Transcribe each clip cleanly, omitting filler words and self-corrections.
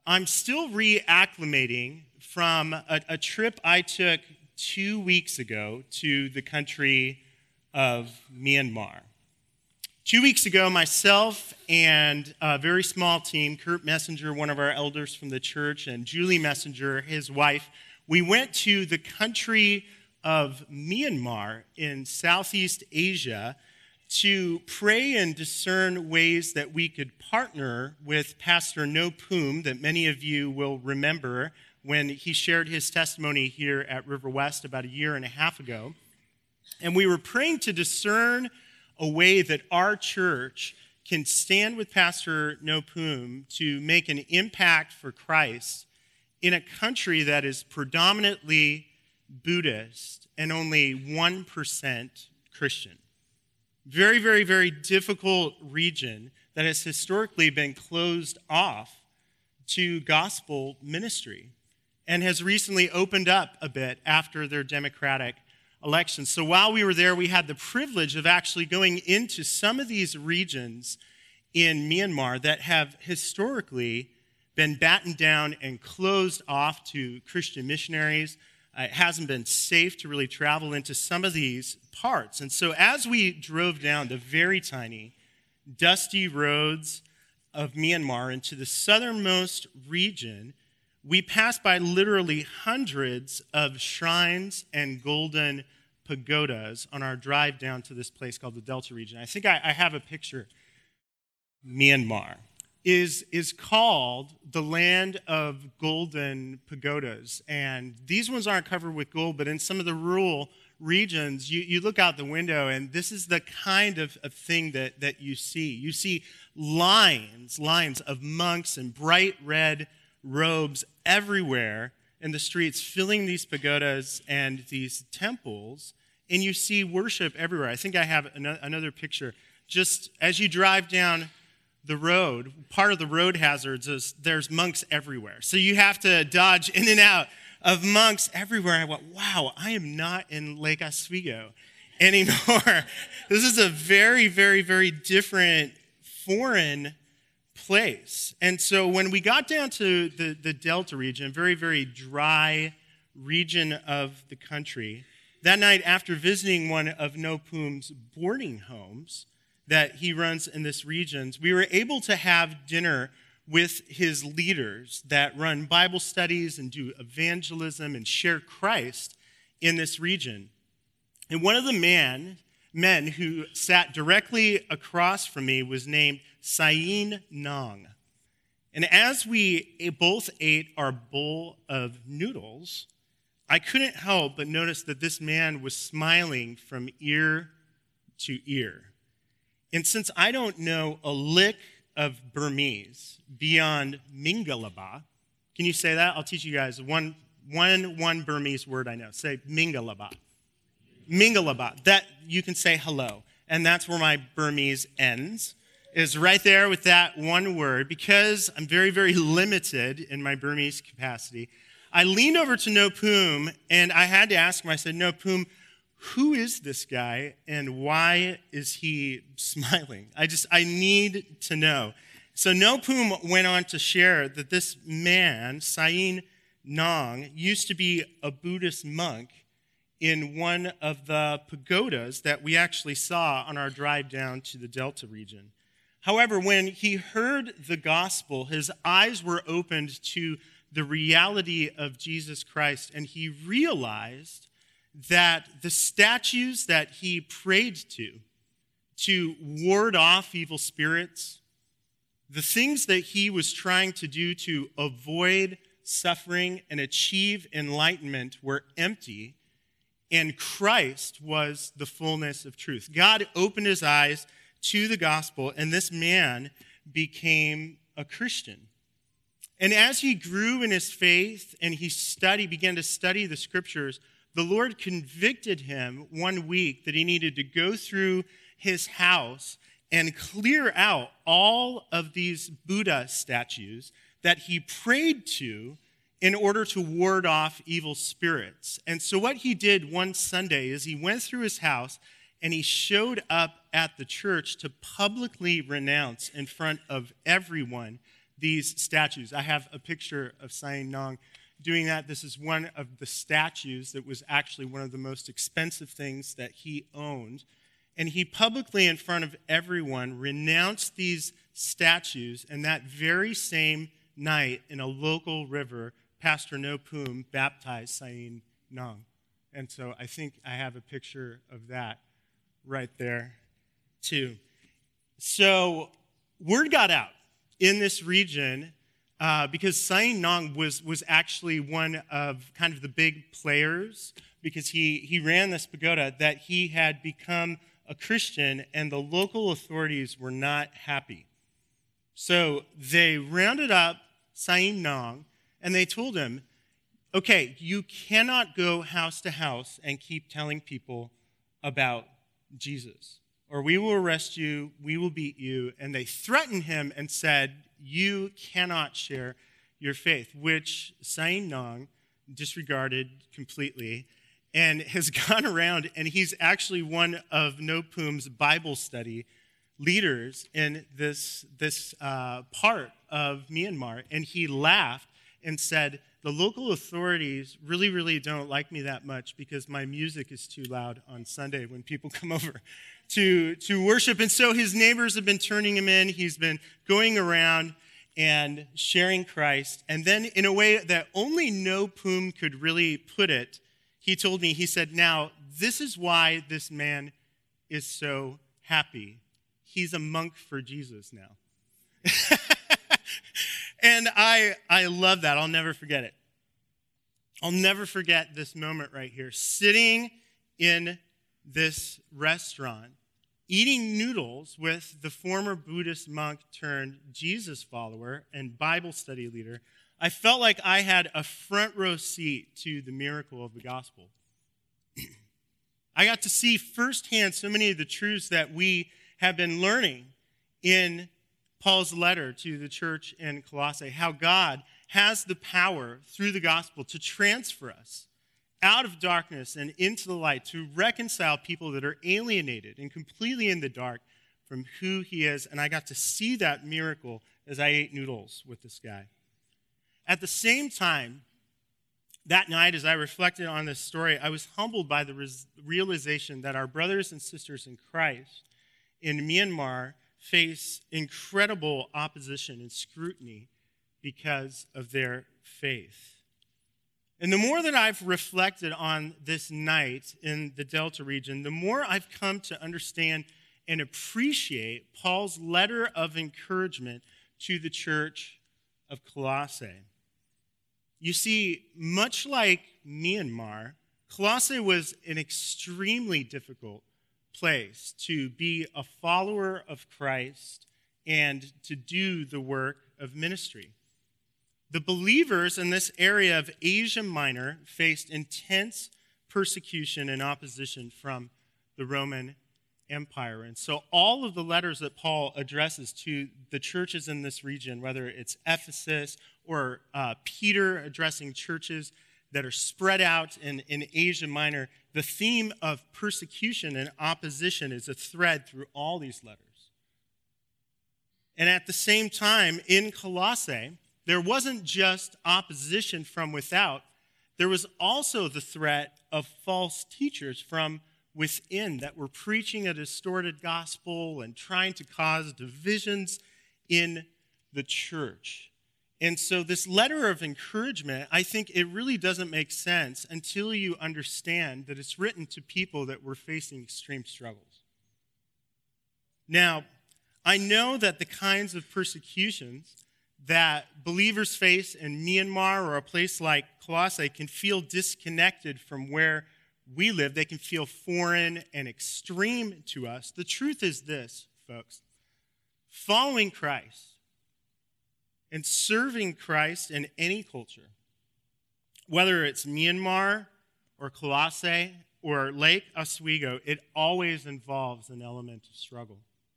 I'm still reacclimating from a trip I took 2 weeks ago to the country of Myanmar. 2 weeks ago, myself and a very small team, Kurt Messenger, one of our elders from the church, and Julie Messenger, his wife, we went to the country of Myanmar in Southeast Asia to pray and discern ways that we could partner with Pastor No Poom, that many of you will remember when he shared his testimony here at River West about 1.5 years ago. And we were praying to discern a way that our church can stand with Pastor No Poom to make an impact for Christ in a country that is predominantly Buddhist and only 1% Christian. Very, very, very difficult region that has historically been closed off to gospel ministry and has recently opened up a bit after their democratic elections. So while we were there, we had the privilege of actually going into some of these regions in Myanmar that have historically been battened down and closed off to Christian missionaries. It hasn't been safe to really travel into some of these parts. And so as we drove down the very tiny, dusty roads of Myanmar into the southernmost region, we passed by literally hundreds of shrines and golden pagodas on our drive down to this place called the Delta region. I think I have a picture. Myanmar is called the land of golden pagodas. And these ones aren't covered with gold, but in some of the rural regions, you look out the window, and this is the kind of thing that you see. You see lines of monks in bright red robes everywhere in the streets, filling these pagodas and these temples, and you see worship everywhere. I think I have another picture. Just as you drive down the road, part of the road hazards is there's monks everywhere. So you have to dodge in and out of monks everywhere. I went, wow, I am not in Lake Oswego anymore. This is a very, very, very different foreign place. And so when we got down to the Delta region, very, very dry region of the country, that night after visiting one of No Poom's boarding homes that he runs in this region, we were able to have dinner with his leaders that run Bible studies and do evangelism and share Christ in this region. And one of the men who sat directly across from me was named Sayin Nong. And as we both ate our bowl of noodles, I couldn't help but notice that this man was smiling from ear to ear. And since I don't know a lick of Burmese beyond Mingalaba, can you say that? I'll teach you guys one Burmese word I know. Say Mingalaba. Mingalaba. That you can say hello. And that's where my Burmese ends, is right there with that one word. Because I'm very, very limited in my Burmese capacity, I leaned over to No Poom and I had to ask him, I said, No Poom, who is this guy and why is he smiling? I need to know. So No Poom went on to share that this man, Sayin Nong, used to be a Buddhist monk in one of the pagodas that we actually saw on our drive down to the Delta region. However, when he heard the gospel, his eyes were opened to the reality of Jesus Christ, and he realized that the statues that he prayed to ward off evil spirits, the things that he was trying to do to avoid suffering and achieve enlightenment were empty, and Christ was the fullness of truth. God opened his eyes to the gospel, and this man became a Christian. And as he grew in his faith and he began to study the scriptures, the Lord convicted him one week that he needed to go through his house and clear out all of these Buddha statues that he prayed to in order to ward off evil spirits. And so what he did one Sunday is he went through his house and he showed up at the church to publicly renounce in front of everyone these statues. I have a picture of Sain Nong doing that. This is one of the statues that was actually one of the most expensive things that he owned. And he publicly, in front of everyone, renounced these statues. And that very same night, in a local river, Pastor No Poom baptized Sain Nong. And so I think I have a picture of that right there, too. So word got out in this region because Sain Nong was actually one of kind of the big players, because he ran this pagoda, that he had become a Christian, and the local authorities were not happy. So they rounded up Sain Nong, and they told him, okay, you cannot go house to house and keep telling people about Jesus, or we will arrest you, we will beat you. And they threatened him and said, you cannot share your faith, which Sain Nong disregarded completely and has gone around, and he's actually one of No Poom's Bible study leaders in this part of Myanmar. And he laughed and said, the local authorities really, really don't like me that much because my music is too loud on Sunday when people come over to worship. And so his neighbors have been turning him in. He's been going around and sharing Christ. And then in a way that only No Poom could really put it, he told me, he said, now, this is why this man is so happy. He's a monk for Jesus now. And I love that. I'll never forget it. I'll never forget this moment right here. Sitting in this restaurant, eating noodles with the former Buddhist monk turned Jesus follower and Bible study leader. I felt like I had a front row seat to the miracle of the gospel. I got to see firsthand so many of the truths that we have been learning in Paul's letter to the church in Colossae, how God has the power through the gospel to transfer us out of darkness and into the light, to reconcile people that are alienated and completely in the dark from who he is. And I got to see that miracle as I ate noodles with this guy. At the same time, that night, as I reflected on this story, I was humbled by the realization that our brothers and sisters in Christ in Myanmar face incredible opposition and scrutiny because of their faith. And the more that I've reflected on this night in the Delta region, the more I've come to understand and appreciate Paul's letter of encouragement to the church of Colossae. You see, much like Myanmar, Colossae was an extremely difficult place to be a follower of Christ and to do the work of ministry. The believers in this area of Asia Minor faced intense persecution and opposition from the Roman Empire. And so all of the letters that Paul addresses to the churches in this region, whether it's Ephesus or Peter addressing churches that are spread out in Asia Minor, the theme of persecution and opposition is a thread through all these letters. And at the same time, in Colossae, there wasn't just opposition from without, there was also the threat of false teachers from within that were preaching a distorted gospel and trying to cause divisions in the church. And so this letter of encouragement, I think it really doesn't make sense until you understand that it's written to people that were facing extreme struggles. Now, I know that the kinds of persecutions that believers face in Myanmar or a place like Colossae can feel disconnected from where we live. They can feel foreign and extreme to us. The truth is this, folks. Following Christ and serving Christ in any culture, whether it's Myanmar or Colossae or Lake Oswego, it always involves an element of struggle.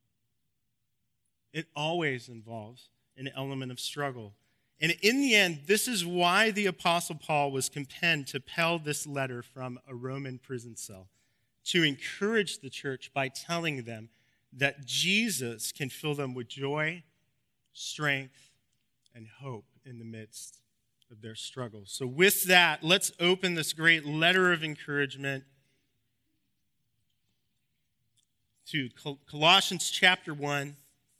It always involves an element of struggle. And in the end, this is why the Apostle Paul was compelled to pen this letter from a Roman prison cell, to encourage the church by telling them that Jesus can fill them with joy, strength, and hope in the midst of their struggles. So with that, let's open this great letter of encouragement to Colossians chapter 1.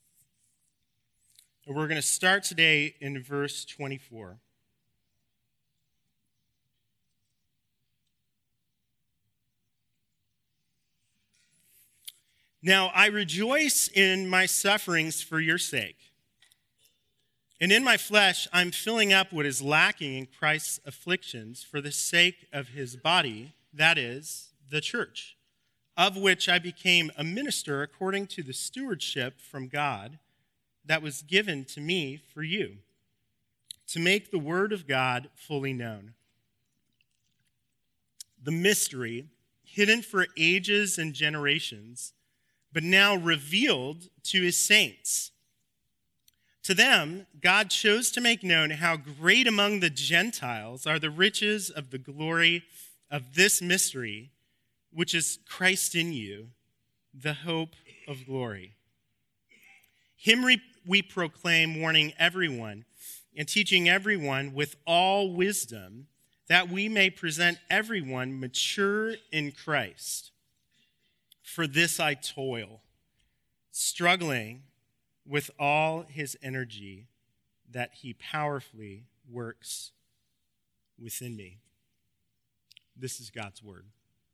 And we're going to start today in verse 24. Now, I rejoice in my sufferings for your sake. And in my flesh, I'm filling up what is lacking in Christ's afflictions for the sake of his body, that is, the church, of which I became a minister according to the stewardship from God that was given to me for you, to make the word of God fully known. The mystery, hidden for ages and generations, but now revealed to his saints. To them, God chose to make known how great among the Gentiles are the riches of the glory of this mystery, which is Christ in you, the hope of glory. Him we proclaim, warning everyone and teaching everyone with all wisdom, that we may present everyone mature in Christ. For this I toil, struggling with all his energy that he powerfully works within me. This is God's word.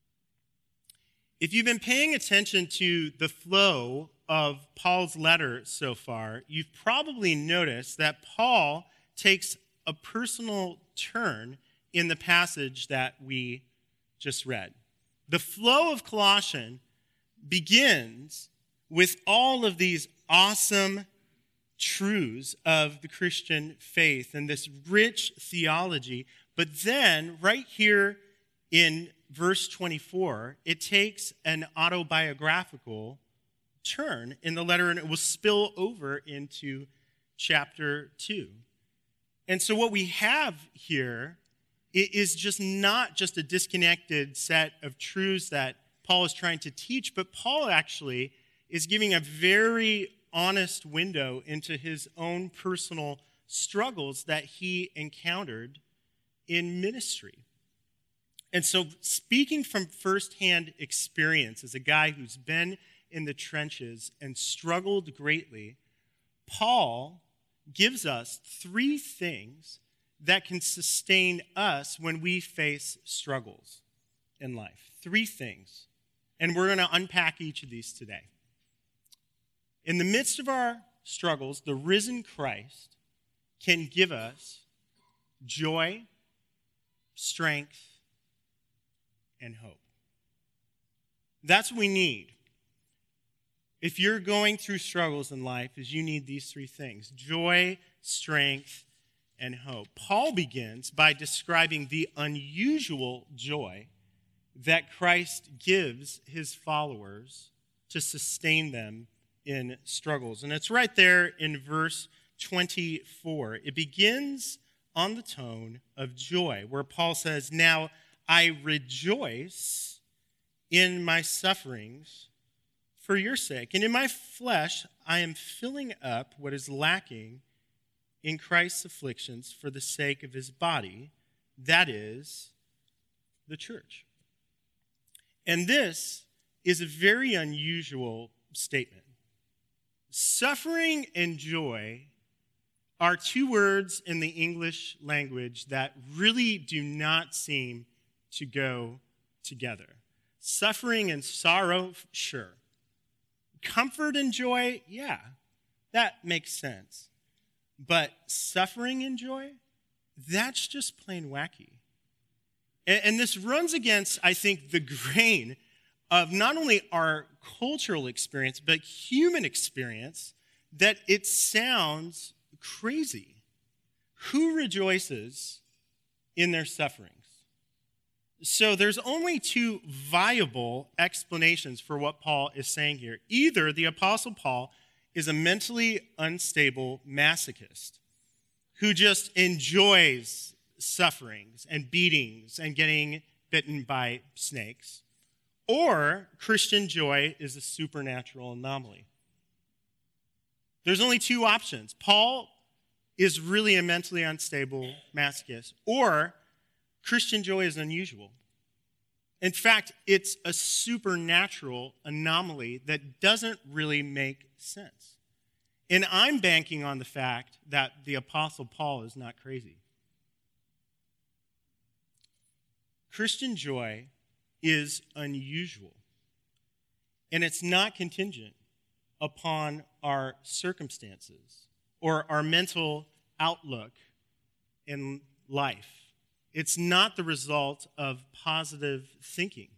If you've been paying attention to the flow of Paul's letter so far, you've probably noticed that Paul takes a personal turn in the passage that we just read. The flow of Colossians begins with all of these awesome truths of the Christian faith and this rich theology. But then, right here in verse 24, it takes an autobiographical turn in the letter, and it will spill over into chapter 2. And so what we have here is just not just a disconnected set of truths that Paul is trying to teach, but Paul actually is giving a very honest window into his own personal struggles that he encountered in ministry. And so, speaking from firsthand experience as a guy who's been in the trenches and struggled greatly, Paul gives us 3 things that can sustain us when we face struggles in life. 3 things. And we're going to unpack each of these today. In the midst of our struggles, the risen Christ can give us joy, strength, and hope. That's what we need. If you're going through struggles in life, is you need these 3 things: joy, strength, and hope. Paul begins by describing the unusual joy that Christ gives his followers to sustain them in struggles. And it's right there in verse 24. It begins on the tone of joy, where Paul says, "Now I rejoice in my sufferings for your sake. And in my flesh, I am filling up what is lacking in Christ's afflictions for the sake of his body, that is, the church." And this is a very unusual statement. Suffering and joy are 2 words in the English language that really do not seem to go together. Suffering and sorrow, sure. Comfort and joy, yeah, that makes sense. But suffering and joy, that's just plain wacky. And this runs against, I think, the grain of not only our cultural experience, but human experience, that it sounds crazy. Who rejoices in their sufferings? So there's only 2 viable explanations for what Paul is saying here. Either the Apostle Paul is a mentally unstable masochist who just enjoys sufferings and beatings and getting bitten by snakes, or Christian joy is a supernatural anomaly. There's only 2 options. Paul is really a mentally unstable masochist, or Christian joy is unusual. In fact, it's a supernatural anomaly that doesn't really make sense. And I'm banking on the fact that the Apostle Paul is not crazy. Christian joy is unusual, and it's not contingent upon our circumstances or our mental outlook in life. It's not the result of positive thinking.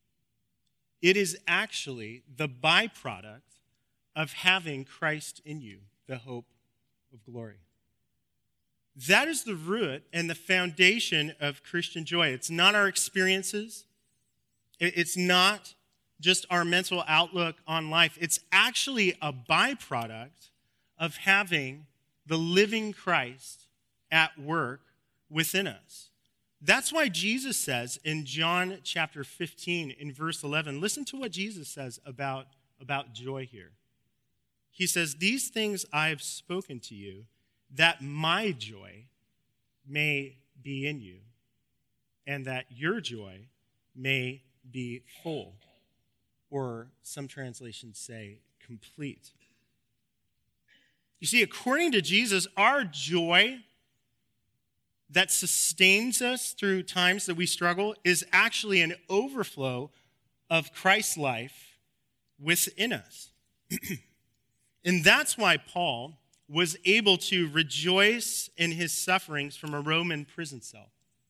It is actually the byproduct of having Christ in you, the hope of glory. That is the root and the foundation of Christian joy. It's not our experiences. It's not just our mental outlook on life. It's actually a byproduct of having the living Christ at work within us. That's why Jesus says in John chapter 15, in verse 11, listen to what Jesus says about joy here. He says, "These things I have spoken to you, that my joy may be in you, and that your joy may be full." Or some translations say complete. You see, according to Jesus, our joy that sustains us through times that we struggle is actually an overflow of Christ's life within us. And that's why Paul was able to rejoice in his sufferings from a Roman prison cell,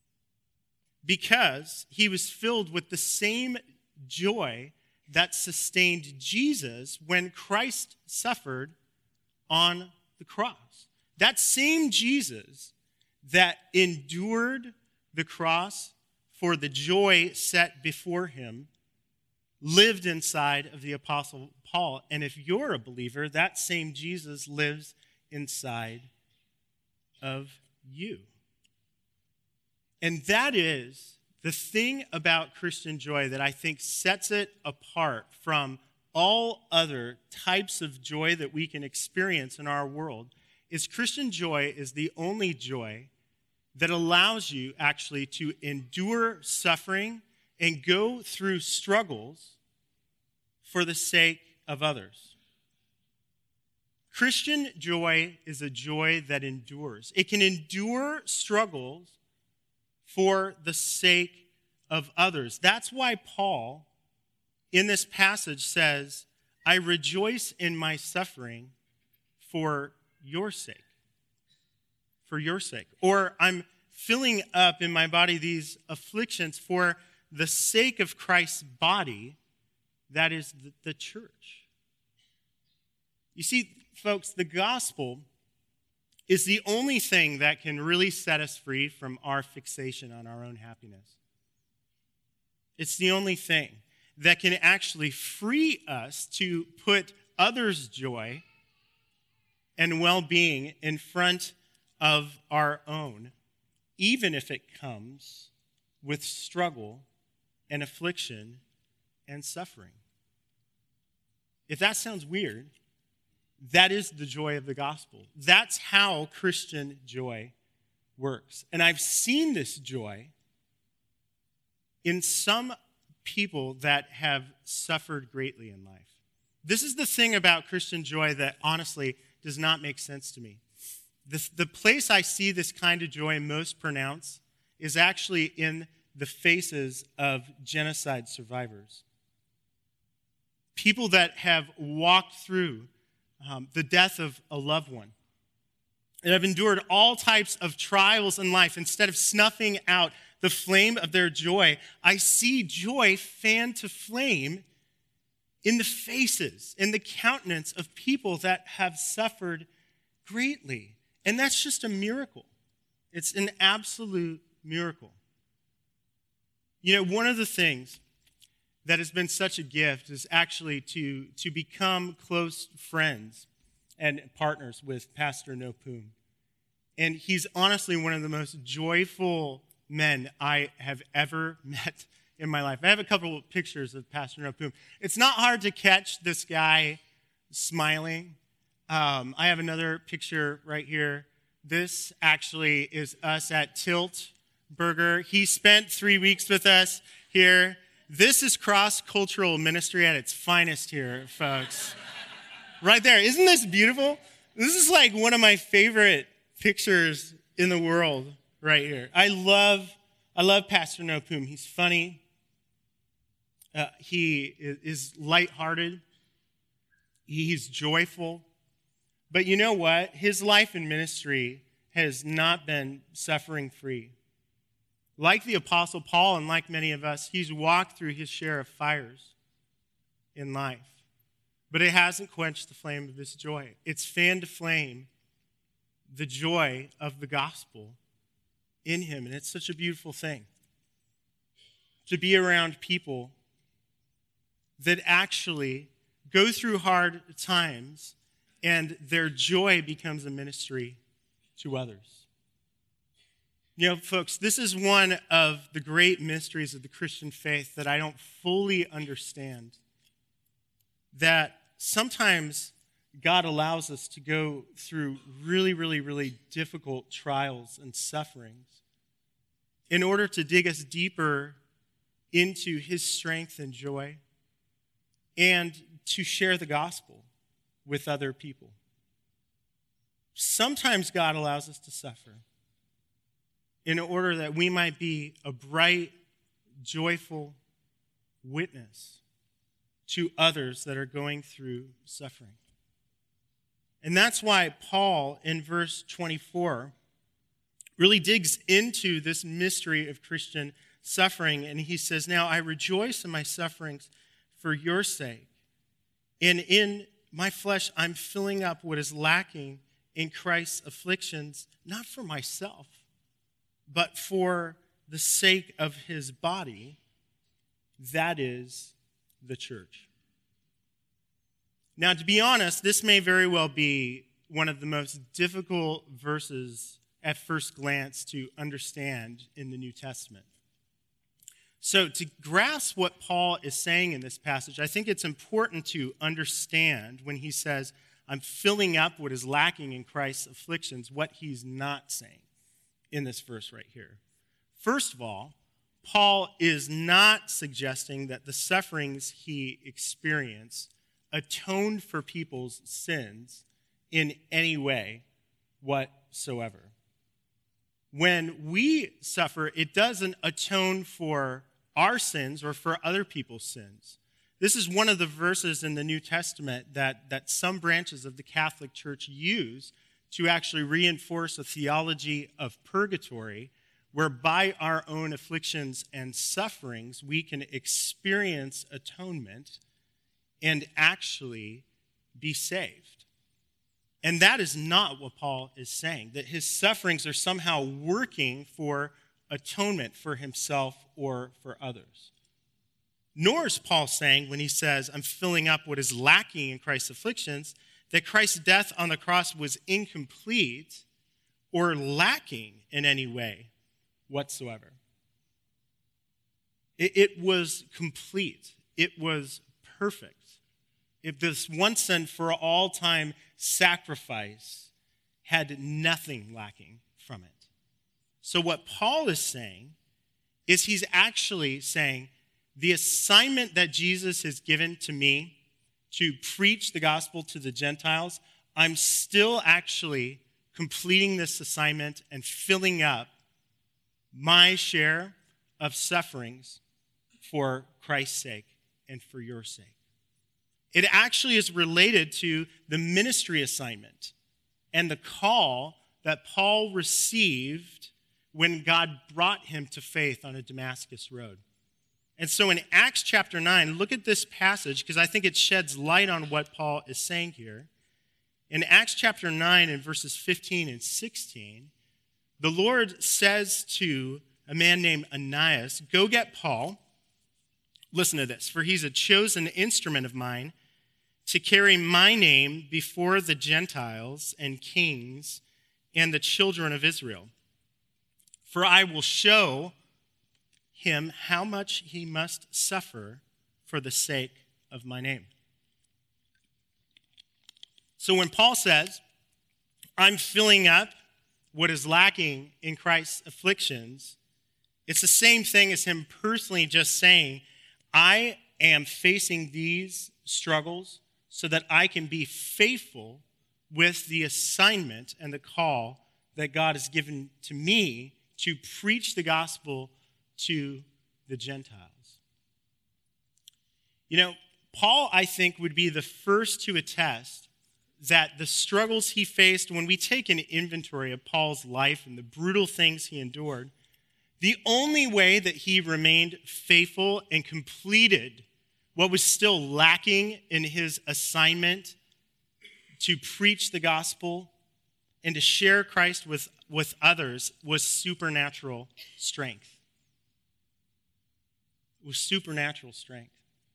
because he was filled with the same joy that sustained Jesus when Christ suffered on the cross. That same Jesus that endured the cross for the joy set before him lived inside of the Apostle Paul. And if you're a believer, that same Jesus lives inside of you. And that is the thing about Christian joy that I think sets it apart from all other types of joy that we can experience in our world, is Christian joy is the only joy that allows you actually to endure suffering and go through struggles for the sake of others. Christian joy is a joy that endures. It can endure struggles for the sake of others. That's why Paul, in this passage, says, "I rejoice in my suffering for your sake." For your sake. Or I'm filling up in my body these afflictions for the sake of Christ's body, that is the church. You see, folks, the gospel is the only thing that can really set us free from our fixation on our own happiness. It's the only thing that can actually free us to put others' joy and well-being in front of our own, even if it comes with struggle and affliction and suffering. If that sounds weird, that is the joy of the gospel. That's how Christian joy works. And I've seen this joy in some people that have suffered greatly in life. This is the thing about Christian joy that honestly does not make sense to me. The place I see this kind of joy most pronounced is actually in the faces of genocide survivors. People that have walked through the death of a loved one and have endured all types of trials in life. Instead of snuffing out the flame of their joy, I see joy fan to flame in the faces, in the countenance of people that have suffered greatly. And that's just a miracle. It's an absolute miracle. You know, one of the things that has been such a gift is actually to become close friends and partners with Pastor Nopum. And he's honestly one of the most joyful men I have ever met in my life. I have a couple of pictures of Pastor Nopum. It's not hard to catch this guy smiling. I have another picture right here This actually is us at Tilt Burger. He spent 3 weeks with us here. This is cross-cultural ministry at its finest here, folks. Right there. Isn't this beautiful? This is like one of my favorite pictures in the world right here. I love Pastor Nopum. He's funny. He is lighthearted. He's joyful. But you know what? His life in ministry has not been suffering-free. Like the Apostle Paul and like many of us, he's walked through his share of fires in life. But it hasn't quenched the flame of his joy. It's fanned to flame the joy of the gospel in him. And it's such a beautiful thing to be around people that actually go through hard times and their joy becomes a ministry to others. You know, folks, this is one of the great mysteries of the Christian faith that I don't fully understand. That sometimes God allows us to go through really, really, really difficult trials and sufferings in order to dig us deeper into his strength and joy and to share the gospel with other people. Sometimes God allows us to suffer in order that we might be a bright, joyful witness to others that are going through suffering. And that's why Paul, in verse 24, really digs into this mystery of Christian suffering. And he says, "Now I rejoice in my sufferings for your sake. And in my flesh, I'm filling up what is lacking in Christ's afflictions, not for myself, but for the sake of his body, that is the church." Now, to be honest, this may very well be one of the most difficult verses at first glance to understand in the New Testament. So to grasp what Paul is saying in this passage, I think it's important to understand when he says, "I'm filling up what is lacking in Christ's afflictions," what he's not saying in this verse right here. First of all, Paul is not suggesting that the sufferings he experienced atoned for people's sins in any way whatsoever. When we suffer, it doesn't atone for our sins or for other people's sins. This is one of the verses in the New Testament that some branches of the Catholic Church use to actually reinforce a theology of purgatory, where by our own afflictions and sufferings, we can experience atonement and actually be saved. And that is not what Paul is saying, that his sufferings are somehow working for atonement for himself or for others. Nor is Paul saying, when he says, "I'm filling up what is lacking in Christ's afflictions," that Christ's death on the cross was incomplete or lacking in any way whatsoever. It was complete. It was perfect. If this once and for all time sacrifice had nothing lacking from it. So what Paul is saying is he's actually saying the assignment that Jesus has given to me to preach the gospel to the Gentiles, I'm still actually completing this assignment and filling up my share of sufferings for Christ's sake and for your sake. It actually is related to the ministry assignment and the call that Paul received when God brought him to faith on a Damascus road. And so in Acts chapter 9, look at this passage because I think it sheds light on what Paul is saying here. In Acts chapter 9 and verses 15 and 16, the Lord says to a man named Ananias, "Go get Paul." Listen to this. "For he's a chosen instrument of mine to carry my name before the Gentiles and kings and the children of Israel. For I will show him how much he must suffer for the sake of my name." So when Paul says, "I'm filling up what is lacking in Christ's afflictions, it's the same thing as him personally just saying, I am facing these struggles so that I can be faithful with the assignment and the call that God has given to me to preach the gospel to the Gentiles. You know, Paul, I think, would be the first to attest that the struggles he faced, when we take an inventory of Paul's life and the brutal things he endured, the only way that he remained faithful and completed what was still lacking in his assignment to preach the gospel and to share Christ with others was supernatural strength. It was supernatural strength.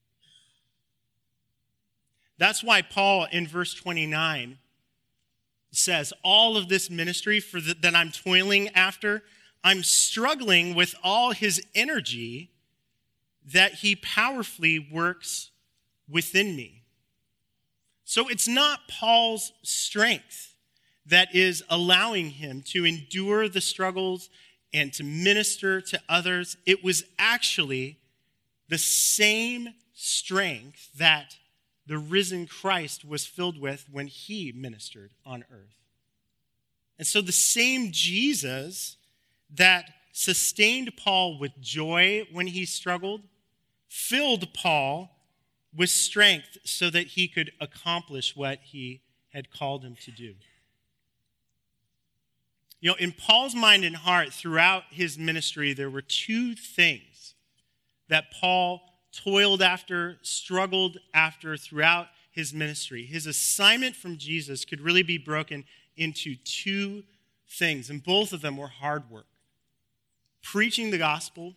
That's why Paul in verse 29 says, all of this ministry that I'm toiling after, I'm struggling with all his energy that he powerfully works within me. So it's not Paul's strength that is allowing him to endure the struggles and to minister to others. It was actually the same strength that the risen Christ was filled with when he ministered on earth. And so the same Jesus that sustained Paul with joy when he struggled filled Paul with strength so that he could accomplish what he had called him to do. You know, in Paul's mind and heart throughout his ministry, there were two things that Paul toiled after, struggled after throughout his ministry. His assignment from Jesus could really be broken into two things, and both of them were hard work. Preaching the gospel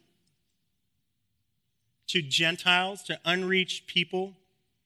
to Gentiles, to unreached people,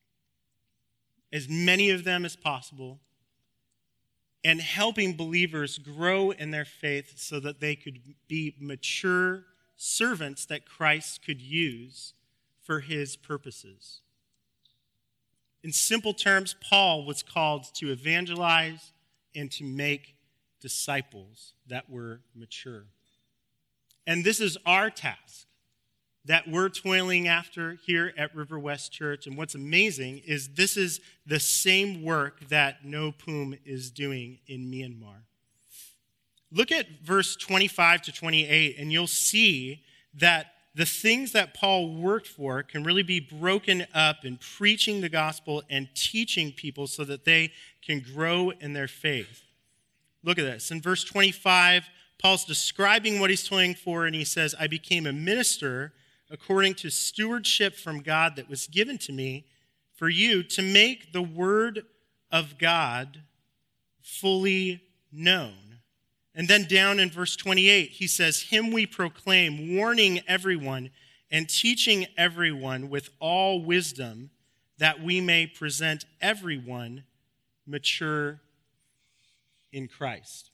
as many of them as possible, and helping believers grow in their faith so that they could be mature servants that Christ could use for his purposes. In simple terms, Paul was called to evangelize and to make disciples that were mature. And this is our task that we're toiling after here at River West Church. And what's amazing is this is the same work that No Poom is doing in Myanmar. Look at verse 25 to 28, and you'll see that the things that Paul worked for can really be broken up in preaching the gospel and teaching people so that they can grow in their faith. Look at this. In verse 25, Paul's describing what he's toiling for, and he says, I became a minister according to stewardship from God that was given to me for you to make the word of God fully known. And then down in verse 28, he says, him we proclaim, warning everyone and teaching everyone with all wisdom, that we may present everyone mature in Christ.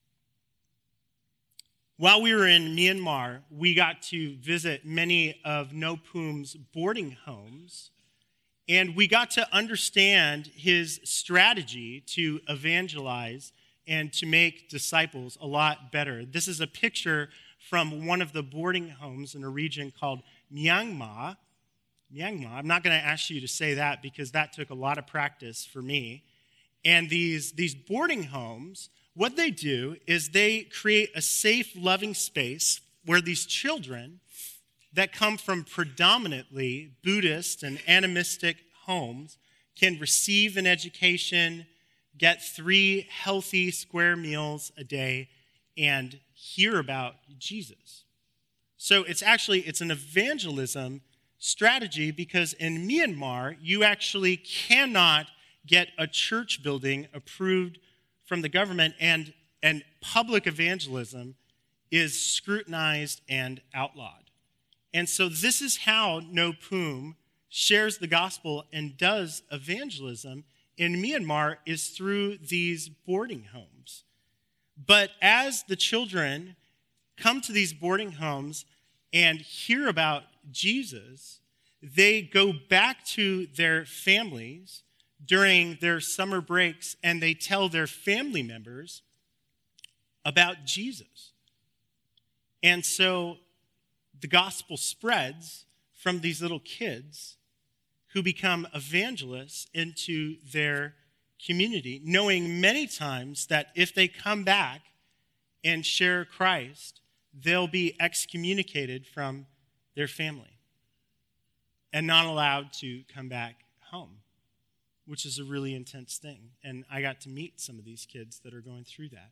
While we were in Myanmar, we got to visit many of No Poom's boarding homes, and we got to understand his strategy to evangelize and to make disciples a lot better. This is a picture from one of the boarding homes in a region called Myanmar. I'm not going to ask you to say that because that took a lot of practice for me. And these boarding homes, what they do is they create a safe, loving space where these children that come from predominantly Buddhist and animistic homes can receive an education, get 3 healthy square meals a day, and hear about Jesus. So it's an evangelism strategy because in Myanmar, you actually cannot get a church building approved from the government, and public evangelism is scrutinized and outlawed. And so this is how No Poom shares the gospel and does evangelism in Myanmar, is through these boarding homes. But as the children come to these boarding homes and hear about Jesus, they go back to their families during their summer breaks and they tell their family members about Jesus. And so the gospel spreads from these little kids who become evangelists into their community, knowing many times that if they come back and share Christ, they'll be excommunicated from their family and not allowed to come back home, which is a really intense thing. And I got to meet some of these kids that are going through that.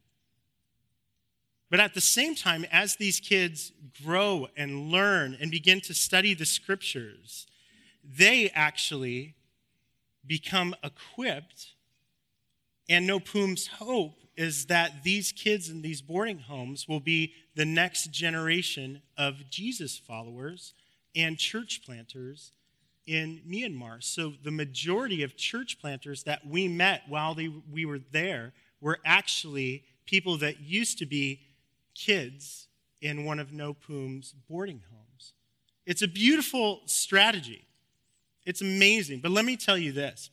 But at the same time, as these kids grow and learn and begin to study the scriptures, they actually become equipped. And Nopum's hope is that these kids in these boarding homes will be the next generation of Jesus followers and church planters in Myanmar. So the majority of church planters that we met while we were there were actually people that used to be kids in one of Nopum's boarding homes. It's a beautiful strategy. It's amazing. But let me tell you this.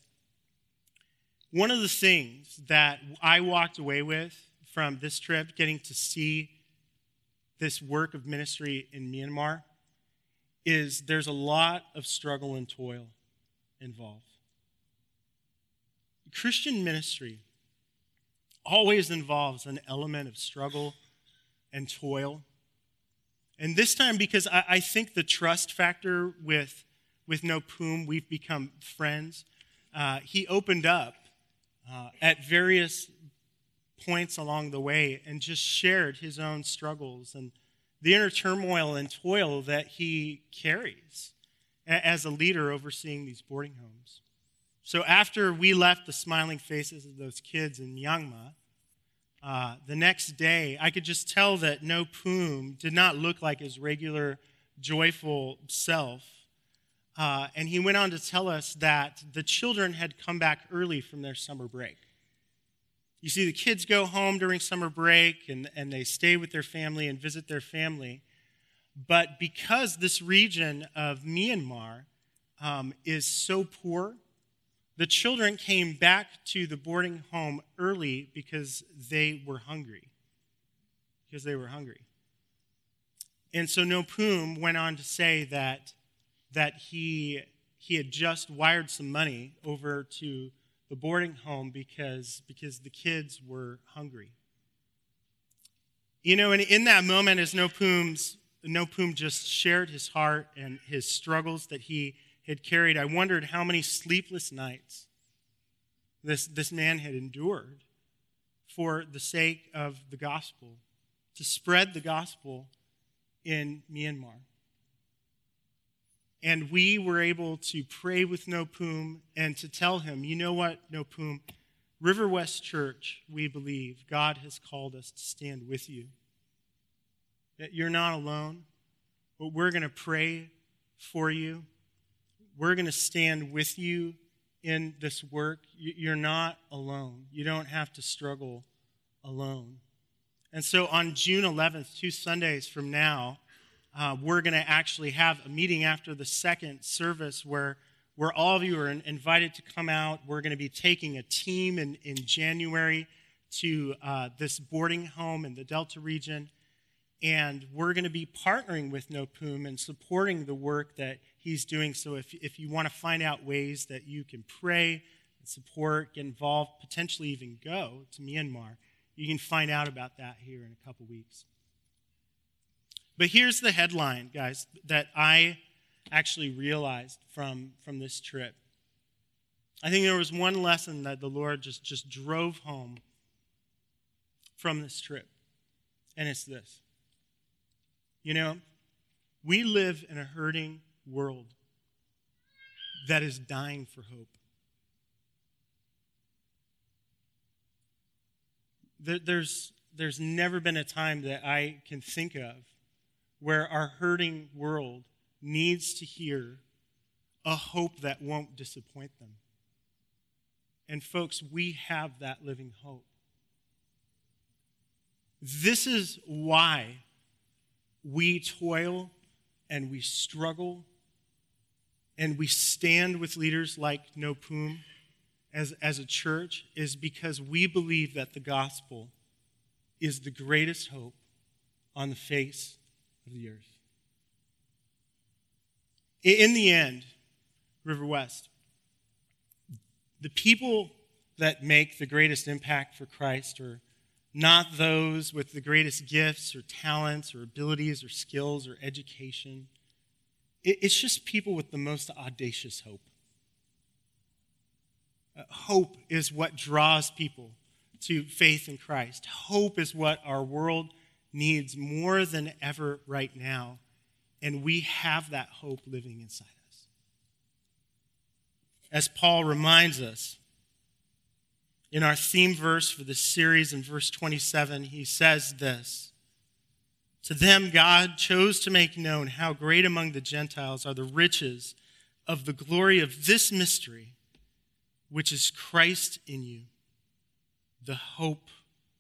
One of the things that I walked away with from this trip, getting to see this work of ministry in Myanmar, is there's a lot of struggle and toil involved. Christian ministry always involves an element of struggle and toil. And this time, because I think the trust factor with Nopum, we've become friends. He opened up at various points along the way and just shared his own struggles and the inner turmoil and toil that he carries as a leader overseeing these boarding homes. So after we left the smiling faces of those kids in Myanmar, the next day, I could just tell that Nopum did not look like his regular, joyful self. And he went on to tell us that the children had come back early from their summer break. You see, the kids go home during summer break, and they stay with their family and visit their family. But because this region of Myanmar is so poor, the children came back to the boarding home early because they were hungry. And so Nopum went on to say that he had just wired some money over to the boarding home because the kids were hungry. You know, and in that moment, as Nopum just shared his heart and his struggles that he had carried, I wondered how many sleepless nights this man had endured for the sake of the gospel, to spread the gospel in Myanmar. And we were able to pray with Nopum and to tell him, you know what, Nopum, River West Church, we believe God has called us to stand with you. That you're not alone, but we're going to pray for you. We're going to stand with you in this work. You're not alone. You don't have to struggle alone. And so on June 11th, 2 Sundays from now, we're going to actually have a meeting after the second service where all of you are invited to come out. We're going to be taking a team in January to this boarding home in the Delta region. And we're going to be partnering with Nopum and supporting the work that he's doing. So if you want to find out ways that you can pray and support, get involved, potentially even go to Myanmar, you can find out about that here in a couple weeks. But here's the headline, guys, that I actually realized from this trip. I think there was one lesson that the Lord just drove home from this trip, and it's this. You know, we live in a hurting world that is dying for hope. There's never been a time that I can think of where our hurting world needs to hear a hope that won't disappoint them. And folks, we have that living hope. This is why we toil and we struggle and we stand with leaders like Nopum as a church, is because we believe that the gospel is the greatest hope on the face of the earth. In the end, River West, the people that make the greatest impact for Christ are not those with the greatest gifts or talents or abilities or skills or education. It's just people with the most audacious hope. Hope is what draws people to faith in Christ. Hope is what our world needs more than ever right now, and we have that hope living inside us. As Paul reminds us, in our theme verse for this series in verse 27, he says this: "To them God chose to make known how great among the Gentiles are the riches of the glory of this mystery, which is Christ in you, the hope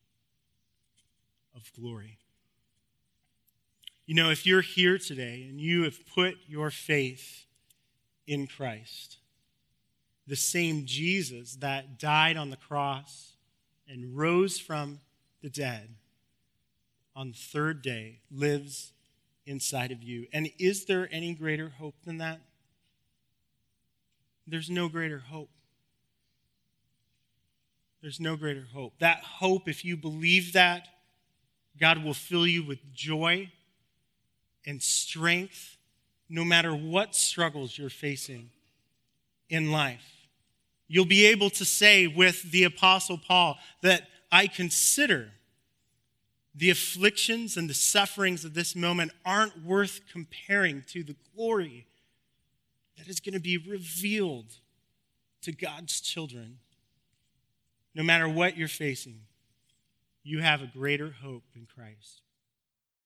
of glory." You know, if you're here today and you have put your faith in Christ, the same Jesus that died on the cross and rose from the dead on the third day lives inside of you. And is there any greater hope than that? There's no greater hope. There's no greater hope. That hope, if you believe that, God will fill you with joy and strength no matter what struggles you're facing in life. You'll be able to say with the Apostle Paul that I consider the afflictions and the sufferings of this moment aren't worth comparing to the glory that is going to be revealed to God's children. No matter what you're facing, you have a greater hope in Christ.